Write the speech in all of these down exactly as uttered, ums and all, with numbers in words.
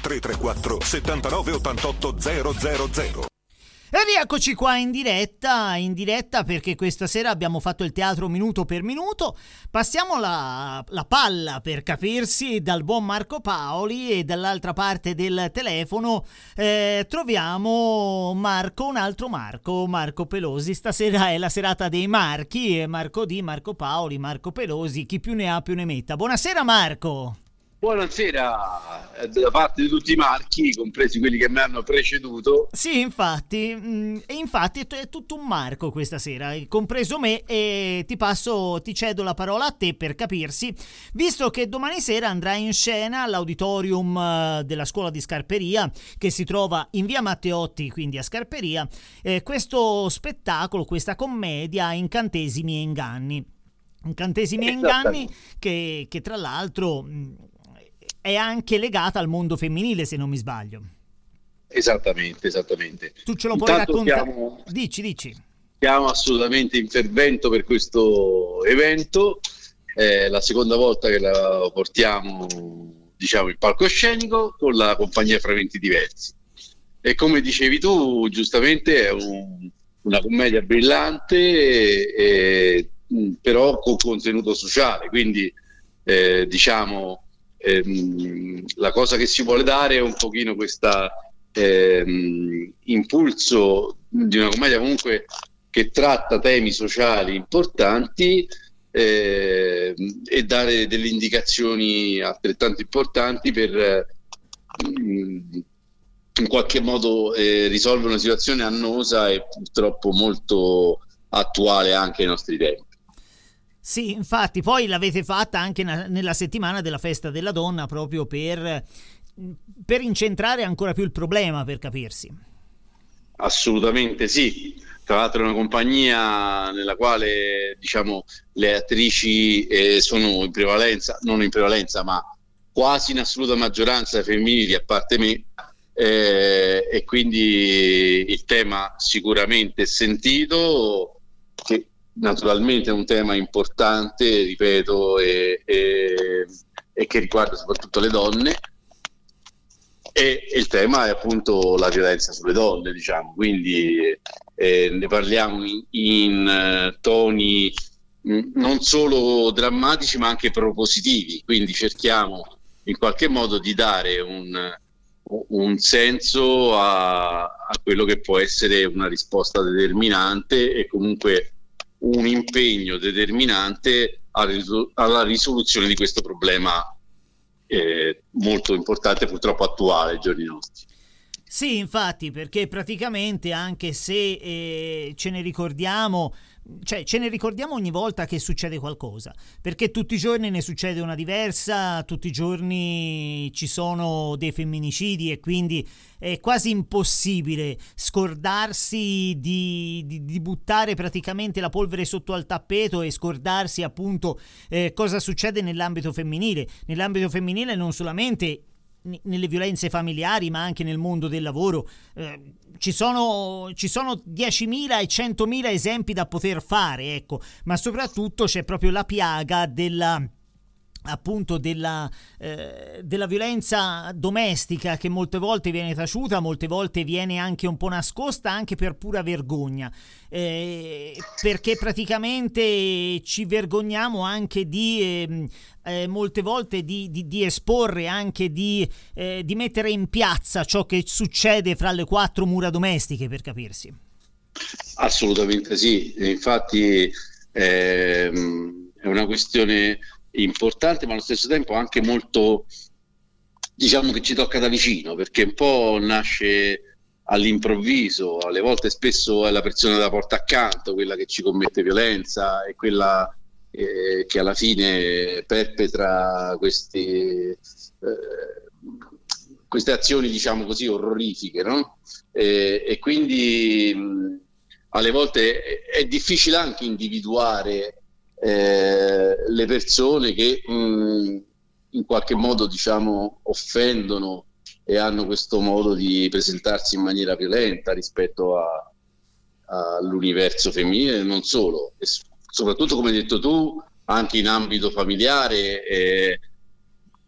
tre tre quattro settantanove ottantotto zero zero zero. E rieccoci qua in diretta, in diretta perché questa sera abbiamo fatto il teatro minuto per minuto. Passiamo la, la palla, per capirsi, dal buon Marco Paoli, e dall'altra parte del telefono eh, troviamo Marco, un altro Marco, Marco Pelosi. Stasera è la serata dei Marchi, Marco D, Marco Paoli, Marco Pelosi, chi più ne ha più ne metta. Buonasera Marco. Buonasera da parte di tutti i Marchi, compresi quelli che mi hanno preceduto. Sì, infatti, mh, e infatti è tutto un Marco questa sera, compreso me, e ti passo, ti cedo la parola a te per capirsi, visto che domani sera andrà in scena all'auditorium della scuola di Scarperia, che si trova in via Matteotti, quindi a Scarperia, eh, questo spettacolo, questa commedia Incantesimi e Inganni. Incantesimi e Inganni che, che tra l'altro è anche legata al mondo femminile, se non mi sbaglio. Esattamente, esattamente. Tu ce lo puoi Intanto raccontare? Siamo, dici, dici. Siamo assolutamente in fermento per questo evento. È la seconda volta che la portiamo, diciamo, in palcoscenico con la compagnia Fra Venti Diversi. E come dicevi tu, giustamente è un, una commedia brillante, e, e, però con contenuto sociale. Quindi, eh, diciamo... Ehm, la cosa che si vuole dare è un pochino questa ehm, impulso di una commedia comunque che tratta temi sociali importanti, eh, e dare delle indicazioni altrettanto importanti per eh, in qualche modo eh, risolvere una situazione annosa e purtroppo molto attuale anche ai nostri tempi. Sì, infatti, poi l'avete fatta anche na- nella settimana della festa della donna, proprio per, per incentrare ancora più il problema, per capirsi. Assolutamente sì. Tra l'altro è una compagnia nella quale, diciamo, le attrici eh, sono in prevalenza, non in prevalenza, ma quasi in assoluta maggioranza femminili, a parte me, eh, e quindi il tema sicuramente è sentito, che naturalmente è un tema importante, ripeto, e, e, e che riguarda soprattutto le donne, e, e il tema è appunto la violenza sulle donne, diciamo, quindi eh, ne parliamo in, in uh, toni mh, non solo drammatici ma anche propositivi, quindi cerchiamo in qualche modo di dare un, un senso a, a quello che può essere una risposta determinante e comunque un impegno determinante alla risoluzione di questo problema eh, molto importante, purtroppo attuale ai giorni nostri. Sì, infatti, perché praticamente anche se eh, ce ne ricordiamo, cioè ce ne ricordiamo ogni volta che succede qualcosa, perché tutti i giorni ne succede una diversa, tutti i giorni ci sono dei femminicidi, e quindi è quasi impossibile scordarsi di, di, di buttare praticamente la polvere sotto al tappeto e scordarsi appunto eh, cosa succede nell'ambito femminile. Nell'ambito femminile non solamente nelle violenze familiari, ma anche nel mondo del lavoro. Eh, ci sono ci sono diecimila e centomila esempi da poter fare, ecco, ma soprattutto c'è proprio la piaga della appunto della, eh, della violenza domestica, che molte volte viene taciuta, molte volte viene anche un po' nascosta, anche per pura vergogna, eh, perché praticamente ci vergogniamo anche di eh, eh, molte volte di, di, di esporre, anche di, eh, di mettere in piazza ciò che succede fra le quattro mura domestiche, per capirsi. Assolutamente sì, infatti ehm, è una questione importante, ma allo stesso tempo anche molto, diciamo, che ci tocca da vicino, perché un po' nasce all'improvviso, alle volte spesso è la persona della porta accanto quella che ci commette violenza, e quella eh, che alla fine perpetra questi, eh, queste azioni, diciamo così, orrorifiche, no? E, e quindi mh, alle volte è, è difficile anche individuare Eh, le persone che mh, in qualche modo, diciamo, offendono e hanno questo modo di presentarsi in maniera violenta rispetto a, all'universo femminile, e non solo, e soprattutto, come hai detto tu, anche in ambito familiare, eh,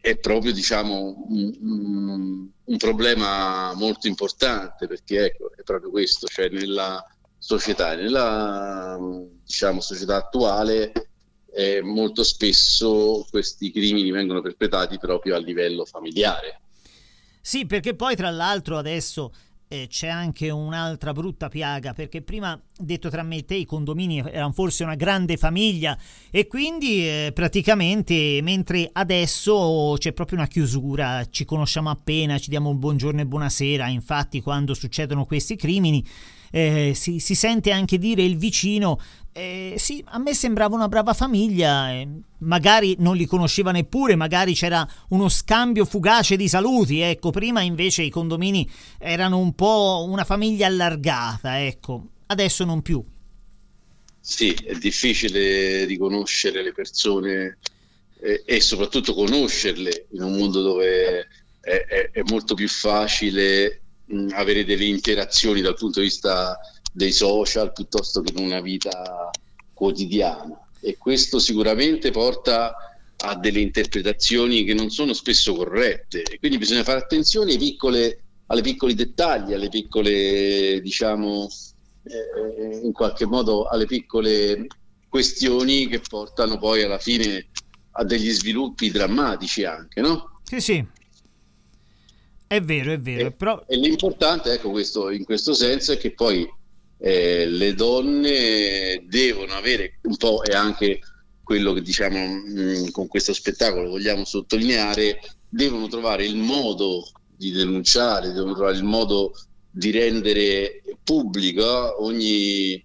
è proprio, diciamo, un, un, un problema molto importante, perché ecco, è proprio questo, cioè nella società, nella, diciamo, società attuale eh, molto spesso questi crimini vengono perpetrati proprio a livello familiare. Sì, perché poi tra l'altro adesso eh, c'è anche un'altra brutta piaga, perché prima, detto tra me e te, i condomini erano forse una grande famiglia e quindi eh, praticamente, mentre adesso c'è proprio una chiusura, ci conosciamo appena, ci diamo un buongiorno e buonasera. Infatti quando succedono questi crimini eh, si, si sente anche dire il vicino eh, sì, a me sembrava una brava famiglia, eh, magari non li conosceva neppure, magari c'era uno scambio fugace di saluti, ecco. Prima invece i condomini erano un po' una famiglia allargata, ecco, adesso non più. Sì, è difficile riconoscere le persone e, e soprattutto conoscerle in un mondo dove è, è, è molto più facile mh, avere delle interazioni dal punto di vista dei social piuttosto che in una vita quotidiana, e questo sicuramente porta a delle interpretazioni che non sono spesso corrette, e quindi bisogna fare attenzione ai piccole, alle piccoli dettagli, alle piccole, diciamo, eh, in qualche modo alle piccole questioni che portano poi alla fine a degli sviluppi drammatici anche, no? Sì, sì. È vero, è vero. E, però... e l'importante, ecco, questo, in questo senso, è che poi eh, le donne devono avere un po', e anche quello che diciamo mh, con questo spettacolo vogliamo sottolineare, devono trovare il modo di denunciare, devono trovare il modo di rendere pubblica ogni,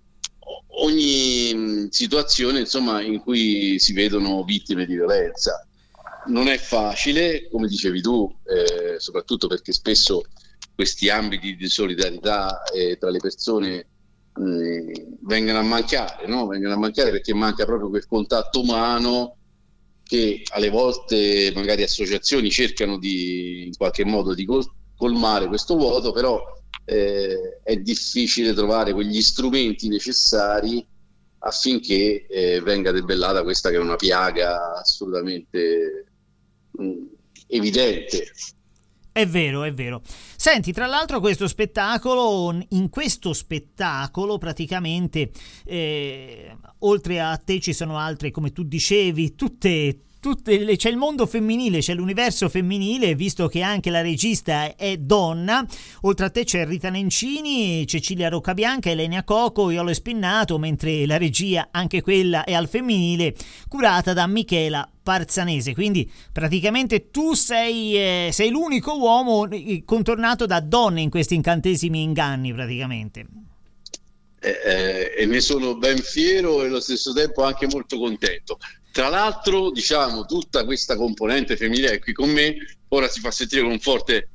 ogni situazione, insomma, in cui si vedono vittime di violenza. Non è facile, come dicevi tu, eh, soprattutto perché spesso questi ambiti di solidarietà eh, tra le persone mh, vengono a mancare, no? Vengono a mancare perché manca proprio quel contatto umano che alle volte magari associazioni cercano di in qualche modo di col- colmare questo vuoto, però eh, è difficile trovare quegli strumenti necessari affinché eh, venga debellata questa che è una piaga assolutamente mh, evidente. È vero, è vero. Senti, tra l'altro questo spettacolo, in questo spettacolo praticamente, eh, oltre a te ci sono altre, come tu dicevi, tutte... Tutte le, c'è il mondo femminile, c'è l'universo femminile, visto che anche la regista è donna. Oltre a te c'è Rita Nencini, Cecilia Roccabianca, Elenia Coco, Iolo Spinnato, mentre la regia, anche quella, è al femminile, curata da Michela Parzanese. Quindi praticamente tu sei, eh, sei l'unico uomo contornato da donne in questi incantesimi inganni, praticamente. Eh, eh, e ne sono ben fiero e allo stesso tempo anche molto contento. Tra l'altro, diciamo, tutta questa componente femminile è qui con me, ora si fa sentire con un forte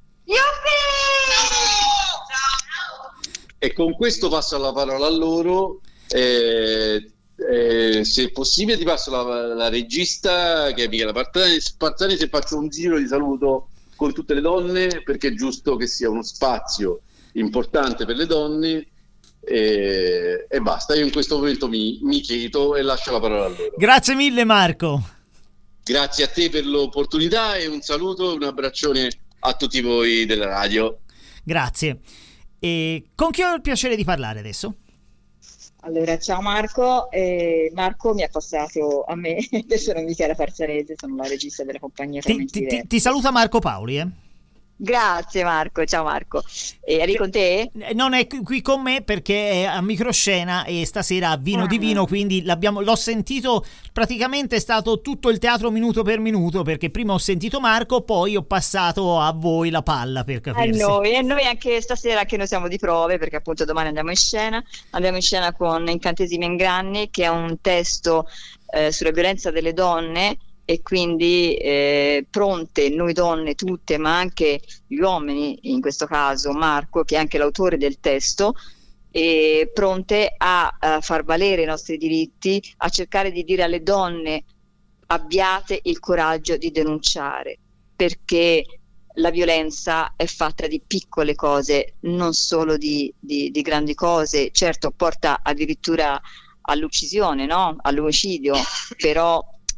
e con questo passo la parola a loro. eh, eh, se è possibile ti passo la, la regista, che è Michela Parzanese, e faccio un giro di saluto con tutte le donne, perché è giusto che sia uno spazio importante per le donne. E, e basta, io in questo momento mi, mi chiedo e lascio la parola a loro. Grazie mille Marco. Grazie a te per l'opportunità e un saluto e un abbraccione a tutti voi della radio. Grazie. E con chi ho il piacere di parlare adesso? Allora, ciao Marco, eh, Marco mi ha passato a me, adesso sono Michela Parzanese, sono la regista della compagnia ti, ti, ti, ti saluta Marco Paoli, eh? Grazie Marco, ciao Marco. E eri con te? Non è qui con me perché è a microscena e stasera a Vino ah. di Vino, quindi l'abbiamo, l'ho sentito, praticamente è stato tutto il teatro minuto per minuto, perché prima ho sentito Marco, poi ho passato a voi la palla, per capirsi. A noi, e noi anche stasera che noi siamo di prove, perché appunto domani andiamo in scena, andiamo in scena con Incantesimi Inganni, che è un testo eh, sulla violenza delle donne, e quindi eh, pronte noi donne tutte, ma anche gli uomini, in questo caso Marco che è anche l'autore del testo, e pronte a, a far valere i nostri diritti, a cercare di dire alle donne: abbiate il coraggio di denunciare, perché la violenza è fatta di piccole cose, non solo di, di, di grandi cose. Certo, porta addirittura all'uccisione, no? All'omicidio, però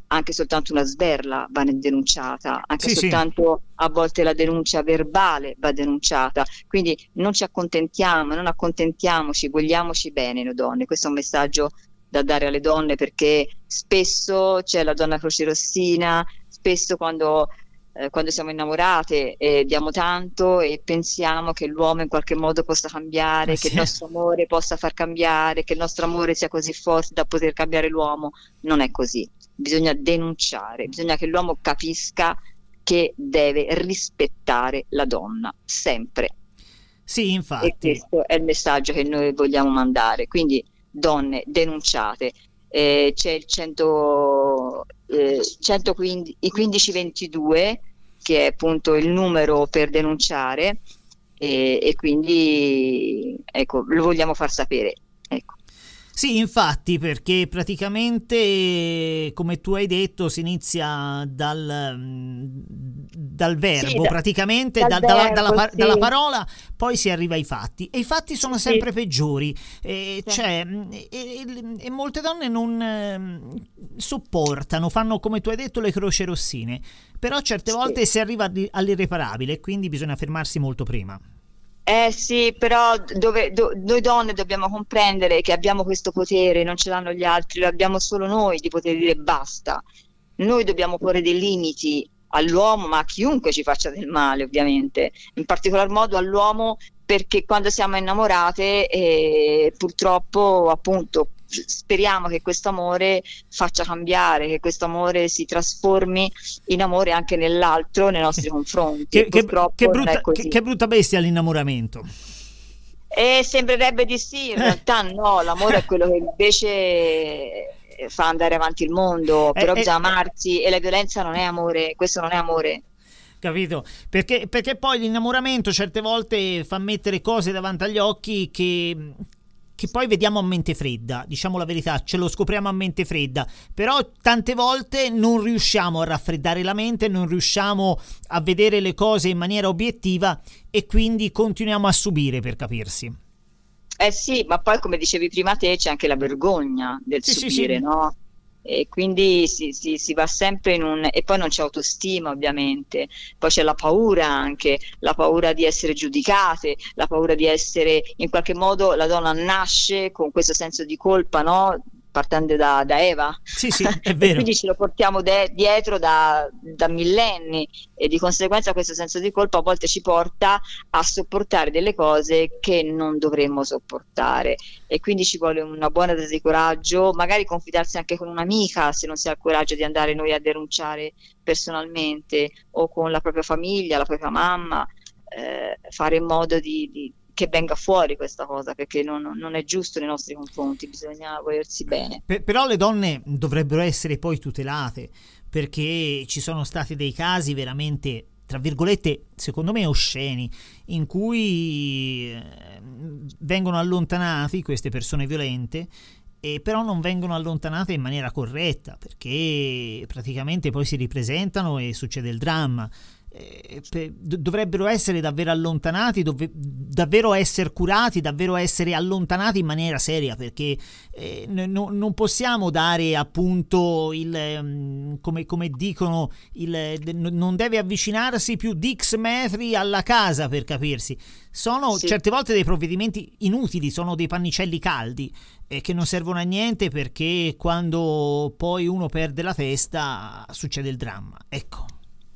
anche soltanto una sberla va denunciata, anche Sì, sì. soltanto a volte la denuncia verbale va denunciata, quindi non ci accontentiamo, non accontentiamoci, vogliamoci bene noi donne. Questo è un messaggio da dare alle donne, perché spesso c'è la donna crocerossina, spesso quando, eh, quando siamo innamorate eh, diamo tanto e pensiamo che l'uomo in qualche modo possa cambiare, Ah, che sì. il nostro amore possa far cambiare, che il nostro amore sia così forte da poter cambiare l'uomo. Non è così. Bisogna denunciare, bisogna che l'uomo capisca che deve rispettare la donna sempre. Sì, E infatti. questo è il messaggio che noi vogliamo mandare. Quindi, donne, denunciate. Eh, c'è il cento, eh, centoquindici, i quindici ventidue, che è appunto il numero per denunciare, e, e quindi ecco, lo vogliamo far sapere. Ecco. Sì, infatti, perché praticamente, come tu hai detto, si inizia dal, mm, dal verbo, Sì, da- praticamente dal da- dalla, verbo, dalla par- sì. dalla parola, poi si arriva ai fatti. E i fatti sono Sì. sempre peggiori. E, Sì. cioè, mm, e, e- e molte donne non ehm, sopportano, fanno, come tu hai detto, le croci rossine. Però certe Sì. volte si arriva di- all'irreparabile, e quindi bisogna fermarsi molto prima. Eh sì, però dove, do- noi donne dobbiamo comprendere che abbiamo questo potere, non ce l'hanno gli altri, lo abbiamo solo noi di poter dire basta. Noi dobbiamo porre dei limiti all'uomo, ma a chiunque ci faccia del male, ovviamente, in particolar modo all'uomo, perché quando siamo innamorate, eh, purtroppo, appunto, speriamo che questo amore faccia cambiare, che questo amore si trasformi in amore anche nell'altro, nei nostri confronti. Che, che- Purtroppo che non è brutta, così. che- che brutta bestia l'innamoramento. E sembrerebbe di sì, in realtà no, l'amore è quello che invece fa andare avanti il mondo, però Eh, bisogna eh, amarsi, e la violenza non è amore, questo non è amore. Capito? Perché, perché poi l'innamoramento certe volte fa mettere cose davanti agli occhi che, che poi vediamo a mente fredda, diciamo la verità, ce lo scopriamo a mente fredda, però tante volte non riusciamo a raffreddare la mente, non riusciamo a vedere le cose in maniera obiettiva e quindi continuiamo a subire, per capirsi. Eh sì, ma poi come dicevi prima te c'è anche la vergogna del Sì, sì, subire, sì. no? E quindi si, si- si va sempre in un... E poi non c'è autostima, ovviamente, poi c'è la paura anche, la paura di essere giudicate, la paura di essere, in qualche modo la donna nasce con questo senso di colpa, no? Partendo da, da Eva. Sì, sì, è E vero. quindi ce lo portiamo de- dietro da, da millenni, e di conseguenza questo senso di colpa a volte ci porta a sopportare delle cose che non dovremmo sopportare, e quindi ci vuole una buona dose di coraggio, magari confidarsi anche con un'amica se non si ha il coraggio di andare noi a denunciare personalmente, o con la propria famiglia, la propria mamma, eh, fare in modo di, di- che venga fuori questa cosa, perché non, non è giusto nei nostri confronti, bisogna volersi bene. Per- però le donne dovrebbero essere poi tutelate, perché ci sono stati dei casi veramente, tra virgolette, secondo me osceni, in cui eh, vengono allontanati queste persone violente, e però non vengono allontanate in maniera corretta, perché praticamente poi si ripresentano e succede il dramma. Eh, pe- do- dovrebbero essere davvero allontanati, dove- davvero essere curati, davvero essere allontanati in maniera seria, perché eh, n- no- non possiamo dare appunto il ehm, come, come dicono il, de- n- non deve avvicinarsi più di X metri alla casa, per capirsi. Sono Sì. certe volte dei provvedimenti inutili, sono dei pannicelli caldi e che non servono a niente, perché quando poi uno perde la testa succede il dramma, ecco.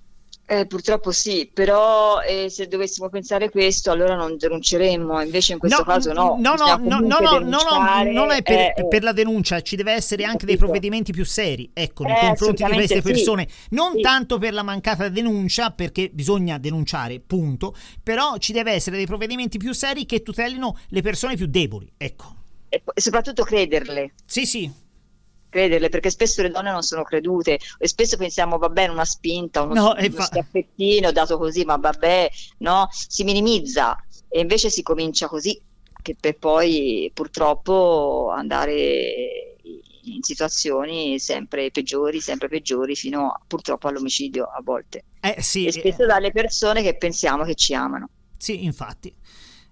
Eh, purtroppo sì, però eh, se dovessimo pensare questo, allora non denunceremmo, invece in questo caso no, no, no, bisogna no, no, comunque no, no, no, denunciare, non è per, eh, eh, per la denuncia, ci deve essere anche dei capito. provvedimenti più seri, ecco, nei Eh, confronti di queste assolutamente sì. persone, non Sì. tanto per la mancata denuncia, perché bisogna denunciare, punto, però ci deve essere dei provvedimenti più seri che tutelino le persone più deboli, ecco. E poi- e soprattutto crederle. Sì, sì. crederle, perché spesso le donne non sono credute, e spesso pensiamo vabbè, una spinta, uno, No, uno e fa- schiaffettino dato così, ma vabbè, no, si minimizza, e invece si comincia così, che per poi purtroppo andare in situazioni sempre peggiori, sempre peggiori, fino a, purtroppo all'omicidio a volte, Eh sì, e spesso eh, dalle persone che pensiamo che ci amano. sì, infatti.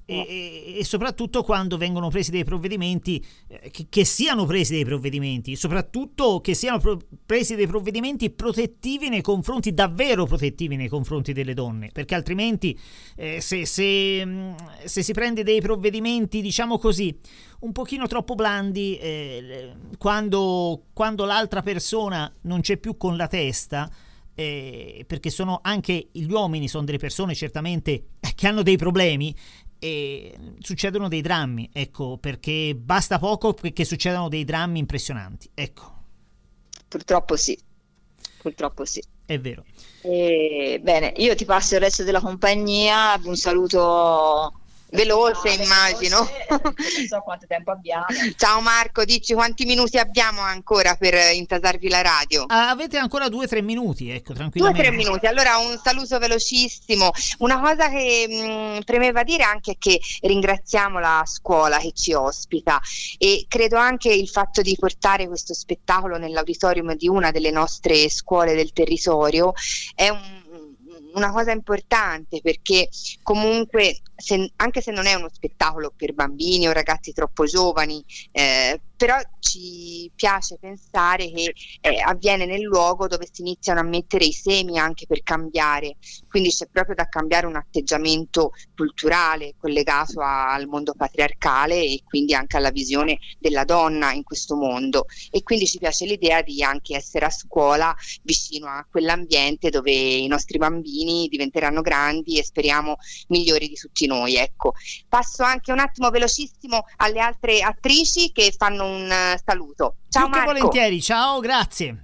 e, e soprattutto quando vengono presi dei provvedimenti, eh, che, che siano presi dei provvedimenti, soprattutto che siano pro- presi dei provvedimenti protettivi nei confronti, davvero protettivi nei confronti delle donne, perché altrimenti eh, se, se, se si prende dei provvedimenti, diciamo così, un pochino troppo blandi, eh, quando, quando l'altra persona non c'è più con la testa, eh, perché sono anche gli uomini, sono delle persone certamente che hanno dei problemi, e succedono dei drammi, ecco, perché basta poco che succedano dei drammi impressionanti, ecco. Purtroppo sì, purtroppo sì. È vero. E, bene, io ti passo il resto della compagnia, un saluto veloce, immagino. Non so quanto tempo abbiamo. Ciao Marco, dici quanti minuti abbiamo ancora per intasarvi la radio? Ah, avete ancora due o tre minuti, ecco, Due o tranquillamente. tre minuti, allora un saluto velocissimo. Una cosa che mh, premeva dire anche è che ringraziamo la scuola che ci ospita, e credo anche il fatto di portare questo spettacolo nell'auditorium di una delle nostre scuole del territorio è un una cosa importante, perché comunque se, anche se non è uno spettacolo per bambini o ragazzi troppo giovani, eh, però ci piace pensare che eh, avviene nel luogo dove si iniziano a mettere i semi anche per cambiare, quindi c'è proprio da cambiare un atteggiamento culturale collegato a, al mondo patriarcale e quindi anche alla visione della donna in questo mondo, e quindi ci piace l'idea di anche essere a scuola vicino a quell'ambiente dove i nostri bambini diventeranno grandi e speriamo migliori di tutti noi, ecco. Passo anche un attimo velocissimo alle altre attrici che fanno un uh, saluto. Ciao Più che Marco. volentieri, ciao, grazie.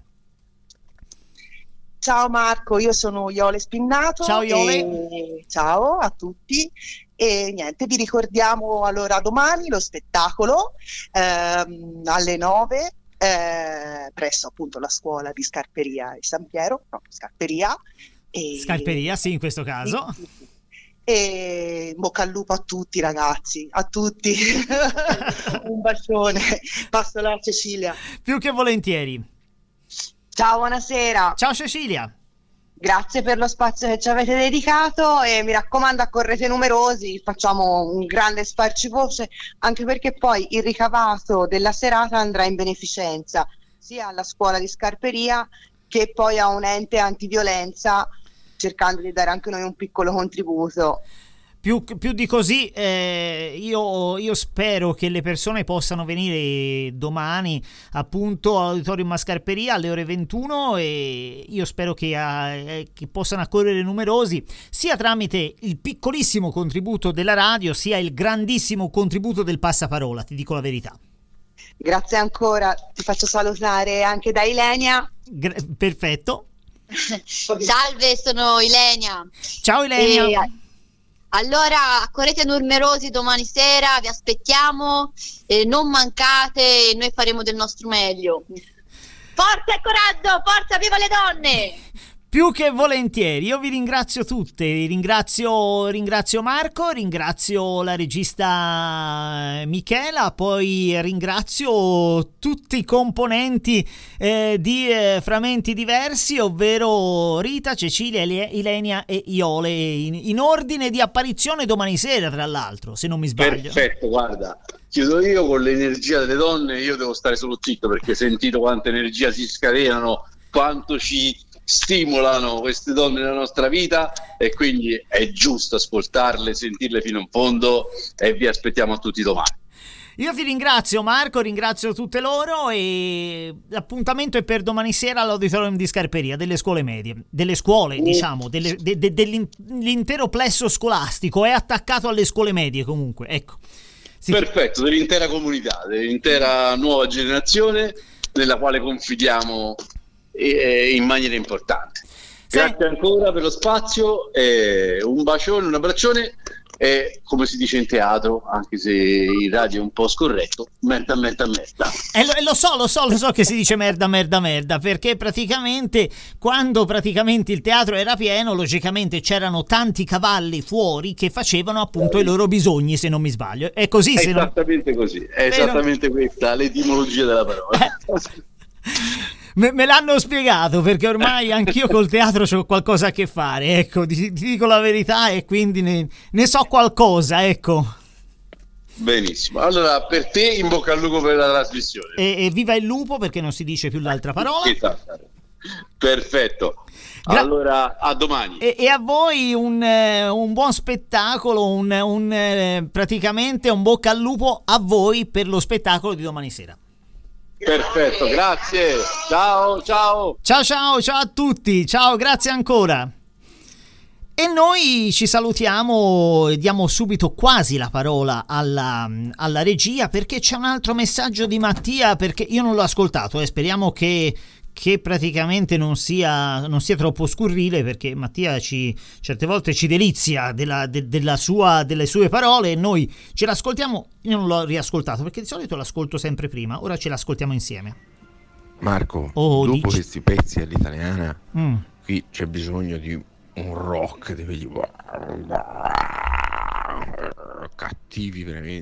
Ciao Marco, io sono Iole Spinnato. Ciao Iole. E ciao a tutti. E niente, vi ricordiamo allora domani lo spettacolo ehm, alle nove eh, presso appunto la scuola di Scarperia di San Piero, no, Scarperia. E... Scarperia, sì, in questo caso. E in bocca al lupo a tutti ragazzi, a tutti. Un bacione. Passo la Cecilia. Più che volentieri. Ciao, buonasera. Ciao Cecilia. Grazie per lo spazio che ci avete dedicato e mi raccomando, accorrete numerosi, facciamo un grande sparcivoce, anche perché poi il ricavato della serata andrà in beneficenza sia alla scuola di Scarperia che poi a un ente antiviolenza, cercando di dare anche noi un piccolo contributo. Più, più di così, eh, io, io spero che le persone possano venire domani appunto all'Auditorium a Scarperia alle ore ventuno, e io spero che, eh, che possano accorrere numerosi, sia tramite il piccolissimo contributo della radio sia il grandissimo contributo del passaparola, ti dico la verità. Grazie ancora, ti faccio salutare anche da Ilenia. Gra- perfetto. Salve, sono Ilenia. Ciao Ilenia. E, allora, accorrete numerosi domani sera, vi aspettiamo, eh, non mancate, noi faremo del nostro meglio. Forza e coraggio, forza, viva le donne! Più che volentieri, io vi ringrazio tutte, ringrazio, ringrazio Marco, ringrazio la regista Michela, poi ringrazio tutti i componenti eh, di eh, Frammenti Diversi, ovvero Rita, Cecilia, Ilenia e Iole, in, in ordine di apparizione domani sera, tra l'altro, se non mi sbaglio. Perfetto, guarda, chiudo io con l'energia delle donne. Io devo stare solo zitto perché sentito quanta energia si scatenano, quanto ci stimolano queste donne nella nostra vita, e quindi è giusto ascoltarle, sentirle fino in fondo, e vi aspettiamo a tutti domani. Io ti ringrazio Marco, ringrazio tutte loro, e l'appuntamento è per domani sera all'Auditorium di Scarperia, delle scuole medie, delle scuole diciamo, delle, de, de, dell'intero plesso scolastico, è attaccato alle scuole medie comunque, ecco. Sì. Perfetto, dell'intera comunità, dell'intera nuova generazione nella quale confidiamo in maniera importante. Grazie sì. ancora per lo spazio, e un bacione, un abbraccione, e come si dice in teatro, anche se il radio è un po' scorretto, merda merda merda. E lo, lo so, lo so, lo so che si dice merda merda merda, perché praticamente quando praticamente il teatro era pieno, logicamente c'erano tanti cavalli fuori che facevano appunto i loro bisogni, se non mi sbaglio. È così, è se esattamente non... così, è esattamente non... questa l'etimologia della parola. Me, me l'hanno spiegato, perché ormai anch'io col teatro c'ho qualcosa a che fare, ecco, ti, ti dico la verità, e quindi ne, ne so qualcosa, ecco. Benissimo, allora per te in bocca al lupo per la trasmissione. E, e viva il lupo, perché non si dice più l'altra parola. Esatto. Perfetto. Gra- allora a domani. E, e a voi un, eh, un buon spettacolo, un, un eh, praticamente un bocca al lupo a voi per lo spettacolo di domani sera. Perfetto, grazie. Ciao, ciao. Ciao ciao, ciao a tutti. Ciao, grazie ancora. E noi ci salutiamo e diamo subito quasi la parola alla, alla regia, perché c'è un altro messaggio di Mattia, perché io non l'ho ascoltato e eh, speriamo che, che praticamente non sia, non sia troppo scurrile, perché Mattia ci, certe volte ci delizia della, de, della sua, delle sue parole e noi ce l'ascoltiamo. Io non l'ho riascoltato perché di solito l'ascolto sempre prima, ora ce l'ascoltiamo insieme. Marco, Oh, dopo dici. questi pezzi all'italiana, Mm. qui c'è bisogno di un rock, dei cattivi veramente.